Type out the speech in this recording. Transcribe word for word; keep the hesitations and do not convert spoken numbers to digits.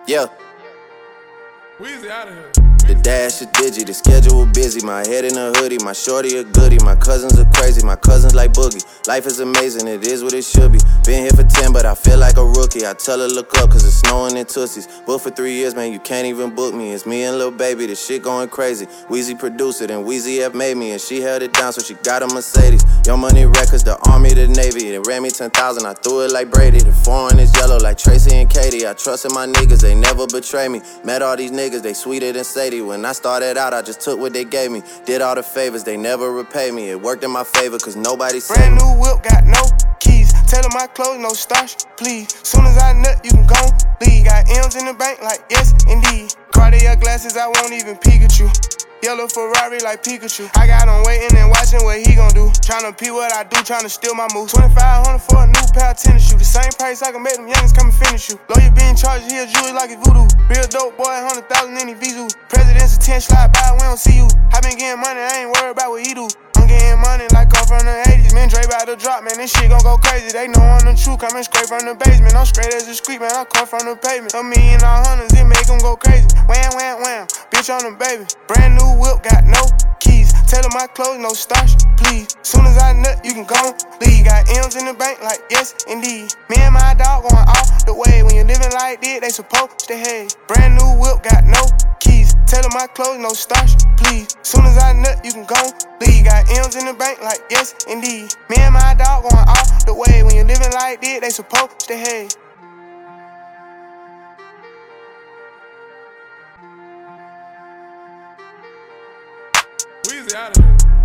Yeah. Weezy out of here. The dash is digi, the schedule busy. My head in a hoodie, my shorty a goodie. My cousins are crazy, my cousins like Boogie. Life is amazing, it is what it should be. Been here for ten, but I feel like a rookie. I tell her look up, cause it's snowing in Tootsies. Booked for three years, man, you can't even book me. It's me and Lil Baby, the shit going crazy. Weezy produced it, and Weezy F made me. And she held it down, so she got a Mercedes. Young Money Records, the Army, the Navy. They ran me ten thousand, I threw it like Brady. The foreign is yellow like Tracy and Katie. I trusted my niggas, they never betray me. Met all these niggas, they sweeter than Sadie. When I started out, I just took what they gave me. Did all the favors, they never repay me. It worked in my favor, cause nobody saved Brand me. new whip, got no keys. Tell her my clothes, no starch, please. Soon as I nut, you can go leave. Got M's in the bank, like yes, indeed. Cartier glasses, I won't even peek at you. Yellow Ferrari like Pikachu. I got him waiting and watching what he gon' do. Tryna pee what I do, tryna steal my moves. twenty-five hundred for a new pair of tennis shoes. The same price I can make them youngins come and finish you. Lawyer being charged, he a jewelry like a voodoo. Real dope boy, one hundred thousand in his Vizu. President's a ten, slide by, we don't see you. I been getting money, I ain't worried about what he do. I'm getting money like I'm from the eighties. Man, Dre bout to drop, man, this shit gon' go crazy. They know I'm the truth, coming straight from the basement. I'm straight as a street, man, I come from the pavement. A million all hundreds, it make them go crazy. Wham, wham, wham, bitch on them, baby. Brand new whip, got no keys. Tell her my clothes, no starch, please. Soon as I nut, you can go leave. Got M's in the bank, like yes, indeed. Me and my dog going all the way. When you living like this, they supposed to hate. Brand new whip, got no keys. Tell her my clothes, no starch, please. Soon as I nut, you can go leave. Got M's in the bank, like yes, indeed. Me and my dog going all the way. When you living like this, they supposed to hate. Weezy out of here.